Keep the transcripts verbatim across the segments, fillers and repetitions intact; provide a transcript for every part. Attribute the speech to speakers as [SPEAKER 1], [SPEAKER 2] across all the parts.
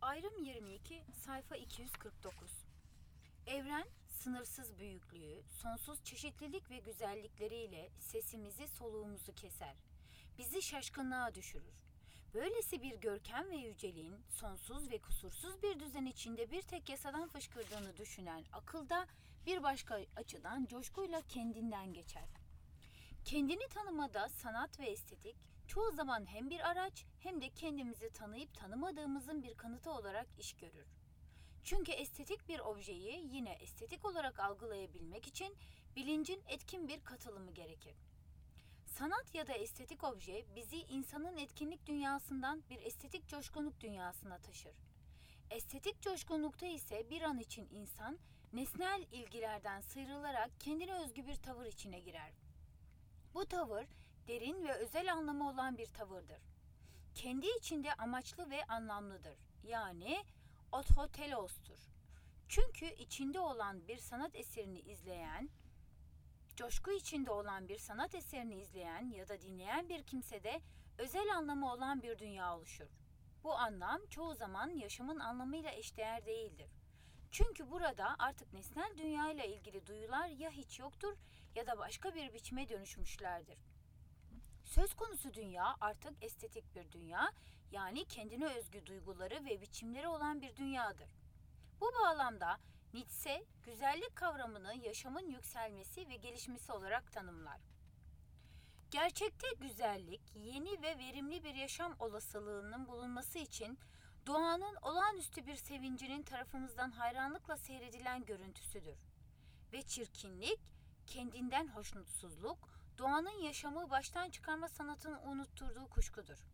[SPEAKER 1] Ayrım yirmi iki, sayfa iki yüz kırk dokuz. Evren, sınırsız büyüklüğü, sonsuz çeşitlilik ve güzellikleriyle sesimizi, soluğumuzu keser. Bizi şaşkınlığa düşürür. Böylesi bir görkem ve yüceliğin sonsuz ve kusursuz bir düzen içinde bir tek yasadan fışkırdığını düşünen akılda bir başka açıdan coşkuyla kendinden geçer. Kendini tanımada sanat ve estetik çoğu zaman hem bir araç hem de kendimizi tanıyıp tanımadığımızın bir kanıtı olarak iş görür. Çünkü estetik bir objeyi yine estetik olarak algılayabilmek için bilincin etkin bir katılımı gerekir. Sanat ya da estetik obje bizi insanın etkinlik dünyasından bir estetik coşkunluk dünyasına taşır. Estetik coşkunlukta ise bir an için insan nesnel ilgilerden sıyrılarak kendine özgü bir tavır içine girer. Bu tavır derin ve özel anlamı olan bir tavırdır. Kendi içinde amaçlı ve anlamlıdır. Yani ototelostur. Çünkü içinde olan bir sanat eserini izleyen, coşku içinde olan bir sanat eserini izleyen ya da dinleyen bir kimsede özel anlamı olan bir dünya oluşur. Bu anlam çoğu zaman yaşamın anlamıyla eşdeğer değildir. Çünkü burada artık nesnel dünya ile ilgili duyular ya hiç yoktur ya da başka bir biçime dönüşmüşlerdir. Söz konusu dünya artık estetik bir dünya, yani kendine özgü duyguları ve biçimleri olan bir dünyadır. Bu bağlamda Nietzsche, güzellik kavramını yaşamın yükselmesi ve gelişmesi olarak tanımlar. Gerçekte güzellik, yeni ve verimli bir yaşam olasılığının bulunması için doğanın olağanüstü bir sevincinin tarafımızdan hayranlıkla seyredilen görüntüsüdür. Ve çirkinlik, kendinden hoşnutsuzluk, doğanın yaşamı baştan çıkarma sanatını unutturduğu kuşkudur.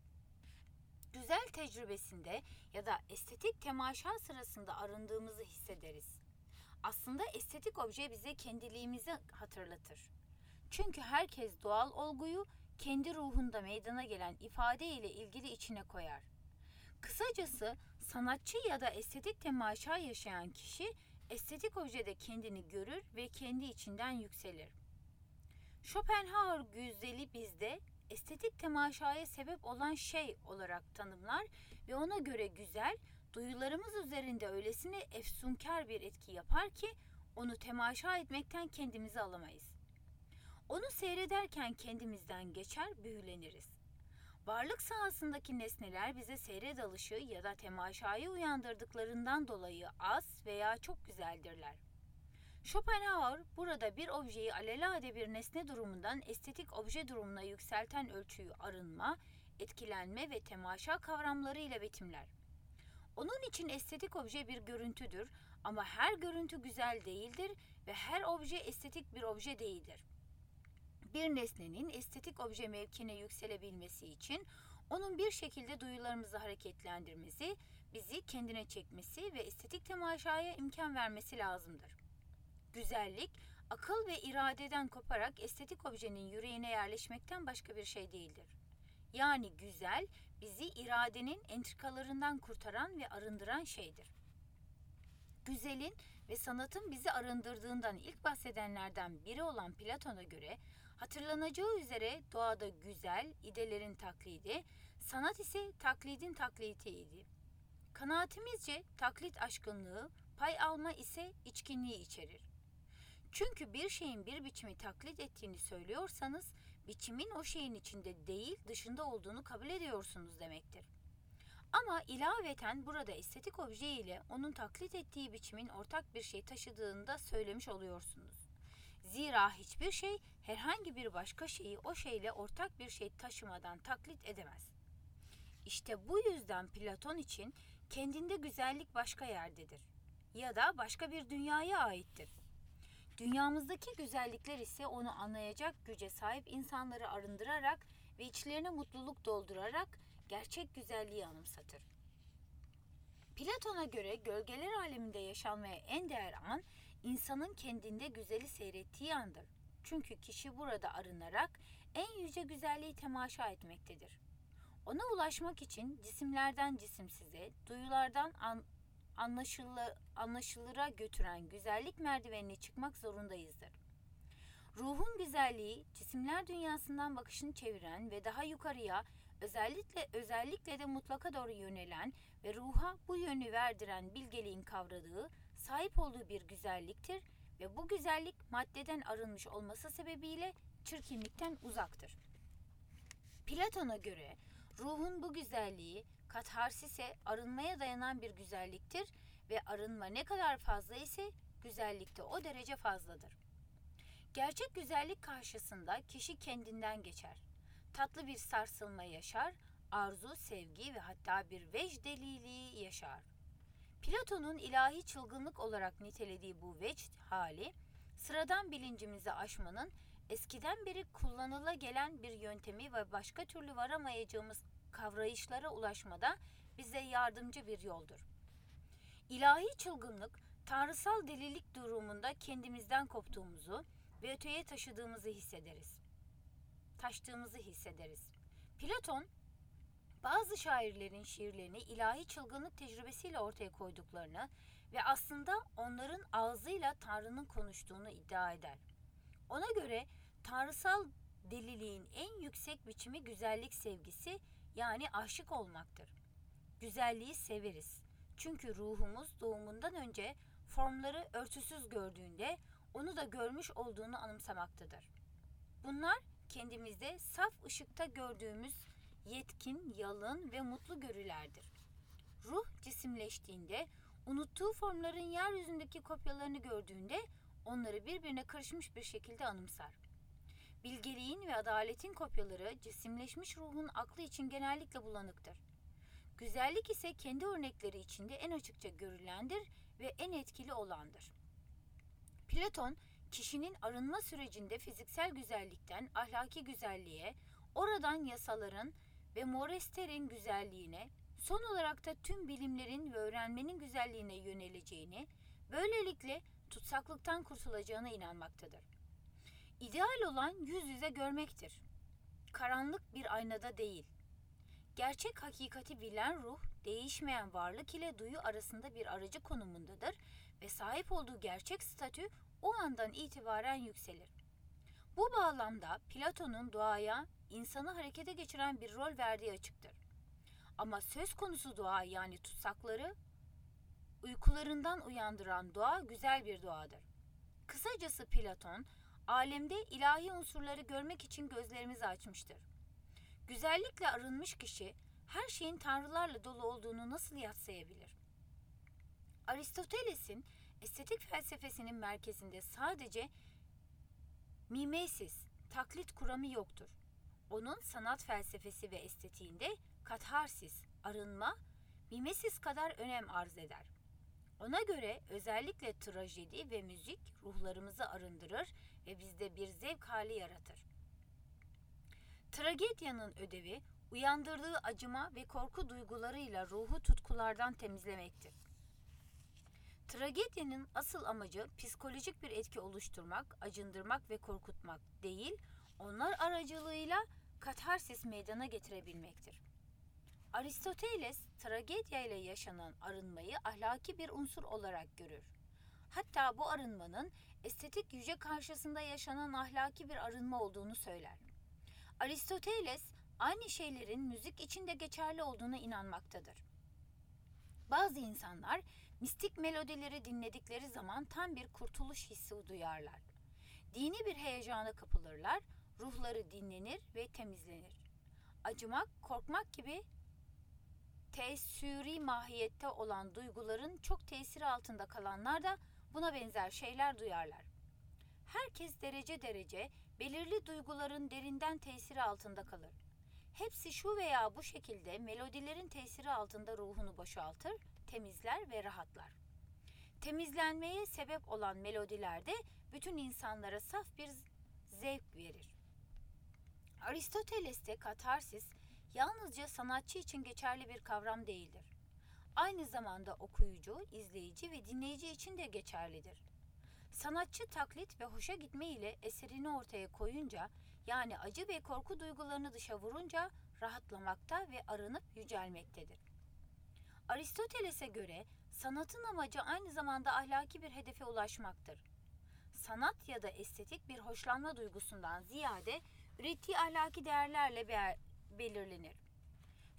[SPEAKER 1] Güzel tecrübesinde ya da estetik temaşa sırasında arındığımızı hissederiz. Aslında estetik obje bize kendiliğimizi hatırlatır. Çünkü herkes doğal olguyu kendi ruhunda meydana gelen ifade ile ilgili içine koyar. Kısacası sanatçı ya da estetik temaşa yaşayan kişi estetik objede kendini görür ve kendi içinden yükselir. Schopenhauer güzeli bizde estetik temaşaya sebep olan şey olarak tanımlar ve ona göre güzel, duyularımız üzerinde öylesine efsunkar bir etki yapar ki onu temaşa etmekten kendimizi alamayız. Onu seyrederken kendimizden geçer, büyüleniriz. Varlık sahasındaki nesneler bize seyre dalışı ya da temaşayı uyandırdıklarından dolayı az veya çok güzeldirler. Schopenhauer burada bir objeyi alelade bir nesne durumundan estetik obje durumuna yükselten ölçüyü arınma, etkilenme ve temaşa kavramlarıyla betimler. Onun için estetik obje bir görüntüdür ama her görüntü güzel değildir ve her obje estetik bir obje değildir. Bir nesnenin estetik obje mevkine yükselebilmesi için onun bir şekilde duyularımızı hareketlendirmesi, bizi kendine çekmesi ve estetik temaşaya imkan vermesi lazımdır. Güzellik, akıl ve iradeden koparak estetik objenin yüreğine yerleşmekten başka bir şey değildir. Yani güzel, bizi iradenin entrikalarından kurtaran ve arındıran şeydir. Güzelin ve sanatın bizi arındırdığından ilk bahsedenlerden biri olan Platon'a göre, hatırlanacağı üzere doğada güzel, idelerin taklidi, sanat ise taklidin taklitiydi. Kanaatimizce taklit aşkınlığı, pay alma ise içkinliği içerir. Çünkü bir şeyin bir biçimi taklit ettiğini söylüyorsanız, biçimin o şeyin içinde değil dışında olduğunu kabul ediyorsunuz demektir. Ama ilaveten burada estetik obje ile onun taklit ettiği biçimin ortak bir şey taşıdığını da söylemiş oluyorsunuz. Zira hiçbir şey herhangi bir başka şeyi o şeyle ortak bir şey taşımadan taklit edemez. İşte bu yüzden Platon için kendinde güzellik başka yerdedir ya da başka bir dünyaya aittir. Dünyamızdaki güzellikler ise onu anlayacak güce sahip insanları arındırarak ve içlerine mutluluk doldurarak gerçek güzelliği anımsatır. Platon'a göre gölgeler aleminde yaşanmaya en değer an, insanın kendinde güzeli seyrettiği andır. Çünkü kişi burada arınarak en yüce güzelliği temaşa etmektedir. Ona ulaşmak için cisimlerden cisimsize, duyulardan an, anlaşılı, anlaşılıra götüren güzellik merdivenine çıkmak zorundayızdır. Ruhun güzelliği, cisimler dünyasından bakışını çeviren ve daha yukarıya, Özellikle özellikle de mutlaka doğru yönelen ve ruha bu yönü verdiren bilgeliğin kavradığı, sahip olduğu bir güzelliktir ve bu güzellik maddeden arınmış olması sebebiyle çirkinlikten uzaktır. Platon'a göre ruhun bu güzelliği katharsise arınmaya dayanan bir güzelliktir ve arınma ne kadar fazla ise güzellik de o derece fazladır. Gerçek güzellik karşısında kişi kendinden geçer. Tatlı bir sarsılma yaşar, arzu, sevgi ve hatta bir vecdeliliği yaşar. Platon'un ilahi çılgınlık olarak nitelediği bu vecd hali, sıradan bilincimizi aşmanın eskiden beri kullanıla gelen bir yöntemi ve başka türlü varamayacağımız kavrayışlara ulaşmada bize yardımcı bir yoldur. İlahi çılgınlık, tanrısal delilik durumunda kendimizden koptuğumuzu ve öteye taşıdığımızı hissederiz. Taştığımızı hissederiz. Platon, bazı şairlerin şiirlerini ilahi çılgınlık tecrübesiyle ortaya koyduklarını ve aslında onların ağzıyla Tanrı'nın konuştuğunu iddia eder. Ona göre tanrısal deliliğin en yüksek biçimi güzellik sevgisi, yani aşık olmaktır. Güzelliği severiz. Çünkü ruhumuz doğumundan önce formları örtüsüz gördüğünde onu da görmüş olduğunu anımsamaktadır. Bunlar kendimizde saf ışıkta gördüğümüz yetkin, yalın ve mutlu görülerdir. Ruh cisimleştiğinde, unuttuğu formların yeryüzündeki kopyalarını gördüğünde onları birbirine karışmış bir şekilde anımsar. Bilgeliğin ve adaletin kopyaları cisimleşmiş ruhun aklı için genellikle bulanıktır. Güzellik ise kendi örnekleri içinde en açıkça görülendir ve en etkili olandır. Platon, kişinin arınma sürecinde fiziksel güzellikten ahlaki güzelliğe, oradan yasaların ve Morester'in güzelliğine, son olarak da tüm bilimlerin ve öğrenmenin güzelliğine yöneleceğini, böylelikle tutsaklıktan kurtulacağına inanmaktadır. İdeal olan yüz yüze görmektir. Karanlık bir aynada değil. Gerçek hakikati bilen ruh, değişmeyen varlık ile duyu arasında bir aracı konumundadır ve sahip olduğu gerçek statü o andan itibaren yükselir. Bu bağlamda Platon'un doğaya, insanı harekete geçiren bir rol verdiği açıktır. Ama söz konusu doğa, yani tutsakları uykularından uyandıran doğa güzel bir doğadır. Kısacası Platon, alemde ilahi unsurları görmek için gözlerimizi açmıştır. Güzellikle arınmış kişi, her şeyin tanrılarla dolu olduğunu nasıl yadsıyabilir? Aristoteles'in estetik felsefesinin merkezinde sadece mimesis, taklit kuramı yoktur. Onun sanat felsefesi ve estetiğinde katharsis, arınma, mimesis kadar önem arz eder. Ona göre özellikle trajedi ve müzik ruhlarımızı arındırır ve bizde bir zevk hali yaratır. Tragedyanın ödevi, uyandırdığı acıma ve korku duygularıyla ruhu tutkulardan temizlemektir. Tragedyanın asıl amacı psikolojik bir etki oluşturmak, acındırmak ve korkutmak değil, onlar aracılığıyla katarsis meydana getirebilmektir. Aristoteles, tragedya ile yaşanan arınmayı ahlaki bir unsur olarak görür. Hatta bu arınmanın estetik yüce karşısında yaşanan ahlaki bir arınma olduğunu söyler. Aristoteles, aynı şeylerin müzik için de geçerli olduğuna inanmaktadır. Bazı insanlar, mistik melodileri dinledikleri zaman tam bir kurtuluş hissi duyarlar. Dini bir heyecana kapılırlar, ruhları dinlenir ve temizlenir. Acımak, korkmak gibi teessüri mahiyette olan duyguların çok tesiri altında kalanlar da buna benzer şeyler duyarlar. Herkes derece derece belirli duyguların derinden tesiri altında kalır. Hepsi şu veya bu şekilde melodilerin tesiri altında ruhunu boşaltır, temizler ve rahatlar. Temizlenmeye sebep olan melodiler de bütün insanlara saf bir zevk verir. Aristoteles'te katarsis yalnızca sanatçı için geçerli bir kavram değildir. Aynı zamanda okuyucu, izleyici ve dinleyici için de geçerlidir. Sanatçı taklit ve hoşa gitme ile eserini ortaya koyunca, yani acı ve korku duygularını dışa vurunca rahatlamakta ve arınıp yücelmektedir. Aristoteles'e göre sanatın amacı aynı zamanda ahlaki bir hedefe ulaşmaktır. Sanat ya da estetik bir hoşlanma duygusundan ziyade ürettiği ahlaki değerlerle be- belirlenir.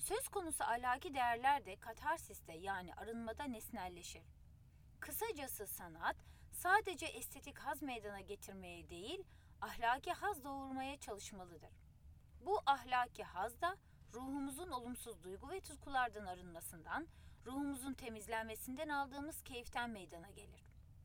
[SPEAKER 1] Söz konusu ahlaki değerler de katarsiste yani arınmada nesnelleşir. Kısacası sanat sadece estetik haz meydana getirmeye değil, ahlaki haz doğurmaya çalışmalıdır. Bu ahlaki haz da ruhumuzun olumsuz duygu ve tutkulardan arınmasından, ruhumuzun temizlenmesinden aldığımız keyiften meydana gelir.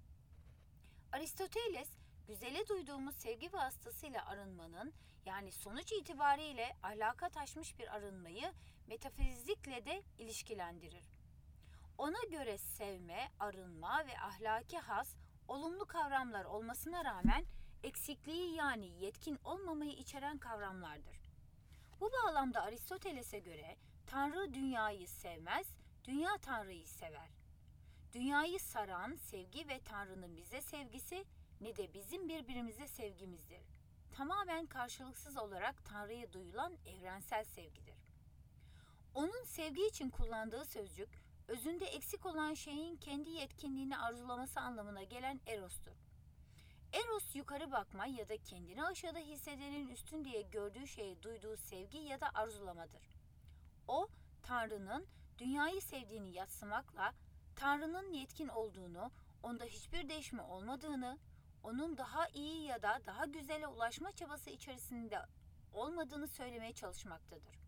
[SPEAKER 1] Aristoteles, güzele duyduğumuz sevgi vasıtasıyla arınmanın, yani sonuç itibariyle ahlaka taşmış bir arınmayı metafizikle de ilişkilendirir. Ona göre sevme, arınma ve ahlaki haz olumlu kavramlar olmasına rağmen eksikliği yani yetkin olmamayı içeren kavramlardır. Bu bağlamda Aristoteles'e göre Tanrı dünyayı sevmez, dünya Tanrı'yı sever. Dünyayı saran sevgi ve Tanrı'nın bize sevgisi ne de bizim birbirimize sevgimizdir. Tamamen karşılıksız olarak Tanrı'ya duyulan evrensel sevgidir. Onun sevgi için kullandığı sözcük, özünde eksik olan şeyin kendi yetkinliğini arzulaması anlamına gelen erostur. Eros yukarı bakma ya da kendini aşağıda hissedenin üstün diye gördüğü şeye duyduğu sevgi ya da arzulamadır. O, Tanrı'nın dünyayı sevdiğini yadsımakla, Tanrı'nın yetkin olduğunu, onda hiçbir değişme olmadığını, onun daha iyi ya da daha güzele ulaşma çabası içerisinde olmadığını söylemeye çalışmaktadır.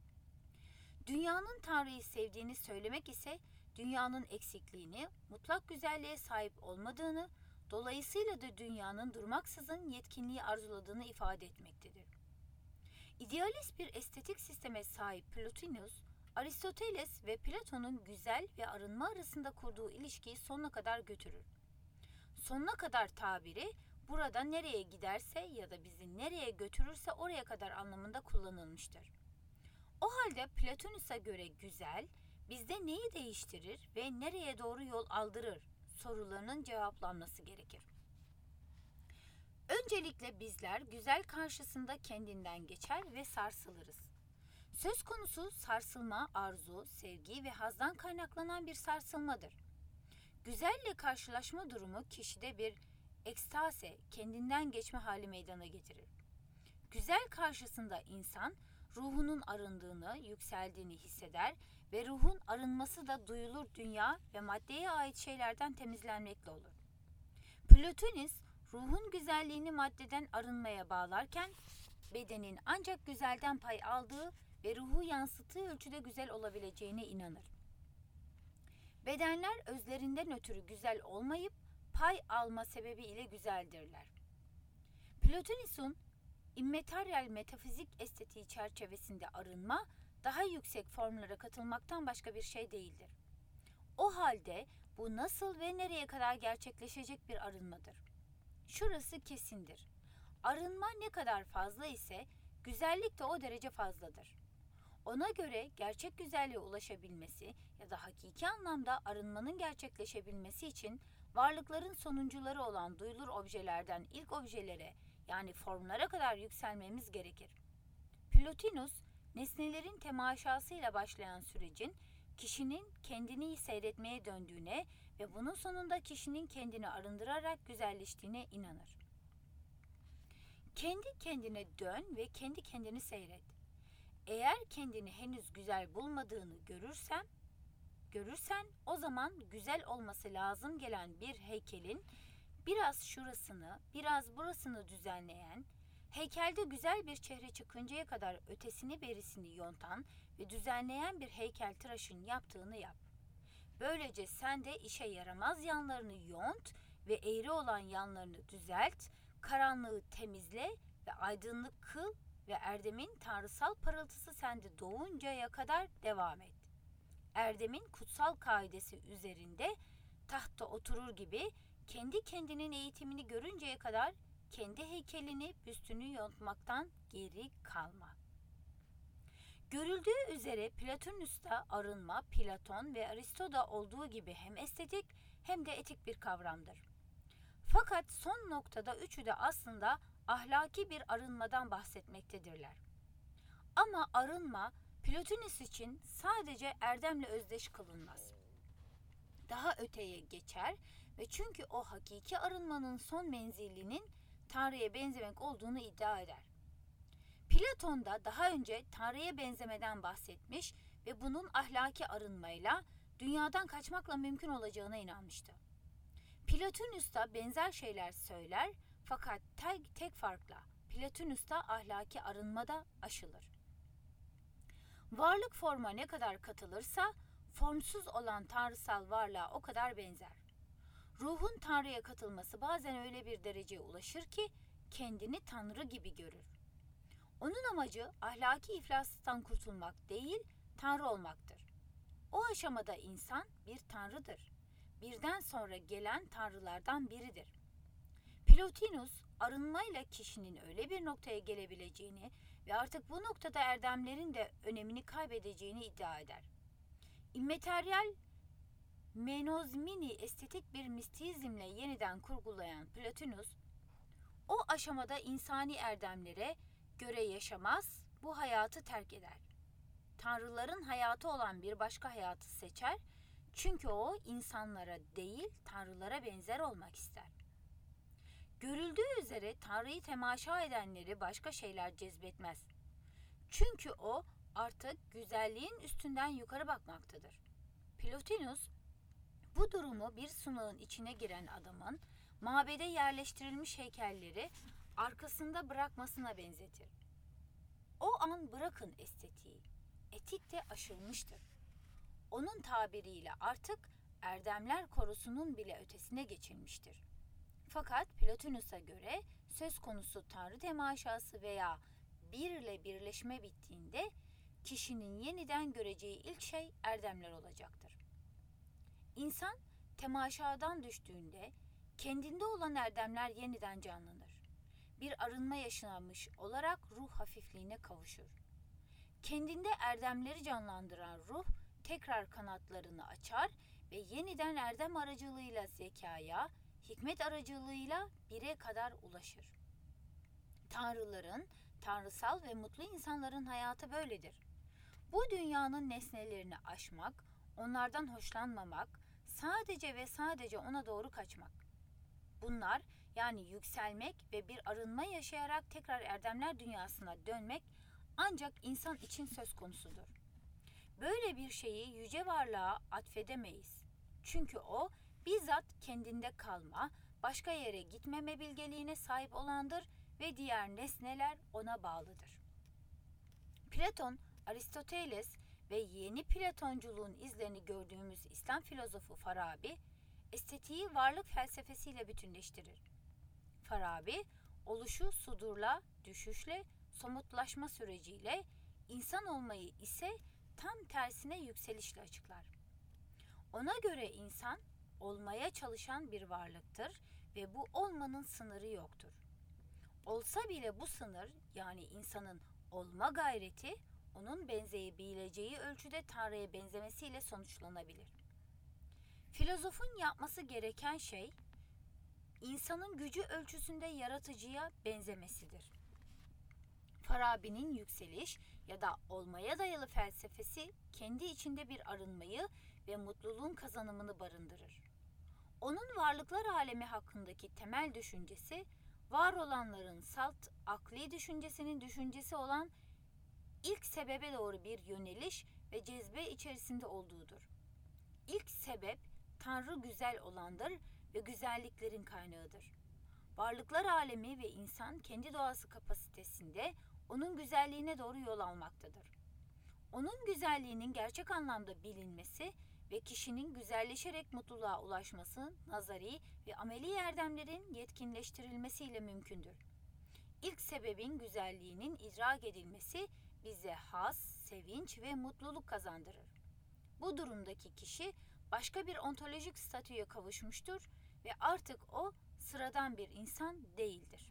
[SPEAKER 1] Dünyanın Tanrı'yı sevdiğini söylemek ise dünyanın eksikliğini, mutlak güzelliğe sahip olmadığını, dolayısıyla da dünyanın durmaksızın yetkinliği arzuladığını ifade etmektedir. İdealist bir estetik sisteme sahip Plotinus, Aristoteles ve Platon'un güzel ve arınma arasında kurduğu ilişkiyi sonuna kadar götürür. Sonuna kadar tabiri, burada nereye giderse ya da bizi nereye götürürse oraya kadar anlamında kullanılmıştır. O halde Plotinus'a göre güzel, bizde neyi değiştirir ve nereye doğru yol aldırır sorularının cevaplanması gerekir. Öncelikle bizler güzel karşısında kendinden geçer ve sarsılırız. Söz konusu sarsılma, arzu, sevgi ve hazdan kaynaklanan bir sarsılmadır. Güzelle karşılaşma durumu kişide bir ekstase, kendinden geçme hali meydana getirir. Güzel karşısında insan, ruhunun arındığını, yükseldiğini hisseder ve ruhun arınması da duyulur dünya ve maddeye ait şeylerden temizlenmekle olur. Plotinus, ruhun güzelliğini maddeden arınmaya bağlarken, bedenin ancak güzelden pay aldığı ve ruhu yansıttığı ölçüde güzel olabileceğine inanır. Bedenler özlerinden ötürü güzel olmayıp, pay alma sebebiyle güzeldirler. Plotinus'un immateryal metafizik estetiği çerçevesinde arınma, daha yüksek formlara katılmaktan başka bir şey değildir. O halde bu nasıl ve nereye kadar gerçekleşecek bir arınmadır? Şurası kesindir. Arınma ne kadar fazla ise güzellik de o derece fazladır. Ona göre gerçek güzelliğe ulaşabilmesi ya da hakiki anlamda arınmanın gerçekleşebilmesi için varlıkların sonuncuları olan duyulur objelerden ilk objelere yani formlara kadar yükselmemiz gerekir. Plotinus, nesnelerin temaşasıyla başlayan sürecin kişinin kendini seyretmeye döndüğüne ve bunun sonunda kişinin kendini arındırarak güzelleştiğine inanır. Kendi kendine dön ve kendi kendini seyret. Eğer kendini henüz güzel bulmadığını görürsem, görürsen o zaman güzel olması lazım gelen bir heykelin biraz şurasını, biraz burasını düzenleyen, heykelde güzel bir çehre çıkıncaya kadar ötesini berisini yontan ve düzenleyen bir heykeltıraşın yaptığını yap. Böylece sen de işe yaramaz yanlarını yont ve eğri olan yanlarını düzelt, karanlığı temizle ve aydınlık kıl ve erdemin tanrısal parıltısı sende doğuncaya kadar devam et. Erdemin kutsal kaidesi üzerinde tahtta oturur gibi kendi kendinin eğitimini görünceye kadar kendi heykelini, büstünü yontmaktan geri kalma. Görüldüğü üzere Plotinus'ta arınma, Platon ve Aristo'da olduğu gibi hem estetik hem de etik bir kavramdır. Fakat son noktada üçü de aslında ahlaki bir arınmadan bahsetmektedirler. Ama arınma Plotinus için sadece erdemle özdeş kılınmaz. Daha öteye geçer ve çünkü o hakiki arınmanın son menzilinin Tanrı'ya benzemek olduğunu iddia eder. Platon da daha önce Tanrı'ya benzemeden bahsetmiş ve bunun ahlaki arınmayla dünyadan kaçmakla mümkün olacağına inanmıştı. Plotinus da benzer şeyler söyler fakat tek, tek farkla Plotinus da ahlaki arınmada aşılır. Varlık forma ne kadar katılırsa formsuz olan tanrısal varlığa o kadar benzer. Ruhun Tanrı'ya katılması bazen öyle bir dereceye ulaşır ki kendini Tanrı gibi görür. Onun amacı ahlaki iflastan kurtulmak değil, Tanrı olmaktır. O aşamada insan bir tanrıdır. Birden sonra gelen tanrılardan biridir. Plotinus, arınmayla kişinin öyle bir noktaya gelebileceğini ve artık bu noktada erdemlerin de önemini kaybedeceğini iddia eder. İmmateryal menozmini estetik bir mistizmle yeniden kurgulayan Plotinus, o aşamada insani erdemlere göre yaşamaz, bu hayatı terk eder. Tanrıların hayatı olan bir başka hayatı seçer, çünkü o insanlara değil tanrılara benzer olmak ister. Görüldüğü üzere Tanrı'yı temaşa edenleri başka şeyler cezbetmez. Çünkü o artık güzelliğin üstünden yukarı bakmaktadır. Plotinus, bu durumu bir sunağın içine giren adamın mabede yerleştirilmiş heykelleri arkasında bırakmasına benzetir. O an bırakın estetiği, etik de aşılmıştır. Onun tabiriyle artık erdemler korusunun bile ötesine geçilmiştir. Fakat Plotinus'a göre söz konusu tanrı temaşası veya bir ile birleşme bittiğinde kişinin yeniden göreceği ilk şey erdemler olacaktır. İnsan temaşadan düştüğünde kendinde olan erdemler yeniden canlanır. Bir arınma yaşanmış olarak ruh hafifliğine kavuşur. Kendinde erdemleri canlandıran ruh tekrar kanatlarını açar ve yeniden erdem aracılığıyla zekaya, hikmet aracılığıyla bire kadar ulaşır. Tanrıların, tanrısal ve mutlu insanların hayatı böyledir. Bu dünyanın nesnelerini aşmak, onlardan hoşlanmamak, sadece ve sadece ona doğru kaçmak. Bunlar yani yükselmek ve bir arınma yaşayarak tekrar erdemler dünyasına dönmek ancak insan için söz konusudur. Böyle bir şeyi yüce varlığa atfedemeyiz. Çünkü o bizzat kendinde kalma, başka yere gitmeme bilgeliğine sahip olandır ve diğer nesneler ona bağlıdır. Platon, Aristoteles ve yeni Platonculuğun izlerini gördüğümüz İslam filozofu Farabi, estetiği varlık felsefesiyle bütünleştirir. Farabi, oluşu sudurla, düşüşle, somutlaşma süreciyle, insan olmayı ise tam tersine yükselişle açıklar. Ona göre insan, olmaya çalışan bir varlıktır ve bu olmanın sınırı yoktur. Olsa bile bu sınır, yani insanın olma gayreti, onun benzeyebileceği ölçüde Tanrı'ya benzemesiyle sonuçlanabilir. Filozofun yapması gereken şey, insanın gücü ölçüsünde yaratıcıya benzemesidir. Farabi'nin yükseliş ya da olmaya dayalı felsefesi kendi içinde bir arınmayı ve mutluluğun kazanımını barındırır. Onun varlıklar alemi hakkındaki temel düşüncesi, var olanların salt akli düşüncesinin düşüncesi olan ilk sebebe doğru bir yöneliş ve cezbe içerisinde olduğudur. İlk sebep Tanrı güzel olandır ve güzelliklerin kaynağıdır. Varlıklar alemi ve insan kendi doğası kapasitesinde onun güzelliğine doğru yol almaktadır. Onun güzelliğinin gerçek anlamda bilinmesi ve kişinin güzelleşerek mutluluğa ulaşması nazari ve ameli erdemlerin yetkinleştirilmesiyle mümkündür. İlk sebebin güzelliğinin idrak edilmesi bize haz, sevinç ve mutluluk kazandırır. Bu durumdaki kişi başka bir ontolojik statüye kavuşmuştur ve artık o sıradan bir insan değildir.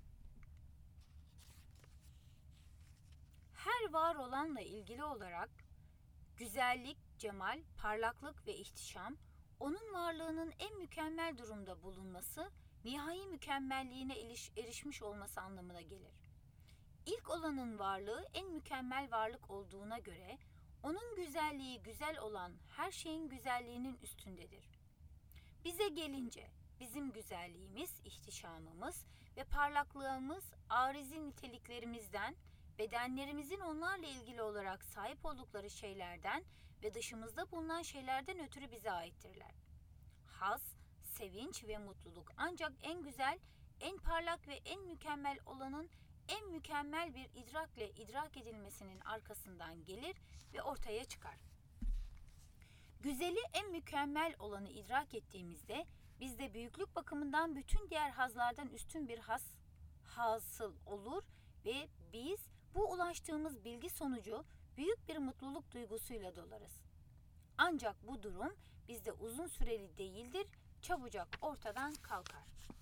[SPEAKER 1] Her var olanla ilgili olarak güzellik, cemal, parlaklık ve ihtişam, onun varlığının en mükemmel durumda bulunması, nihai mükemmelliğine erişmiş olması anlamına gelir. İlk olanın varlığı en mükemmel varlık olduğuna göre, onun güzelliği güzel olan her şeyin güzelliğinin üstündedir. Bize gelince, bizim güzelliğimiz, ihtişamımız ve parlaklığımız arizi niteliklerimizden bedenlerimizin onlarla ilgili olarak sahip oldukları şeylerden ve dışımızda bulunan şeylerden ötürü bize aittirler. Haz, sevinç ve mutluluk ancak en güzel, en parlak ve en mükemmel olanın en mükemmel bir idrakle idrak edilmesinin arkasından gelir ve ortaya çıkar. Güzeli, en mükemmel olanı idrak ettiğimizde bizde büyüklük bakımından bütün diğer hazlardan üstün bir haz hasıl olur ve biz bu ulaştığımız bilgi sonucu büyük bir mutluluk duygusuyla dolarız. Ancak bu durum bizde uzun süreli değildir, çabucak ortadan kalkar.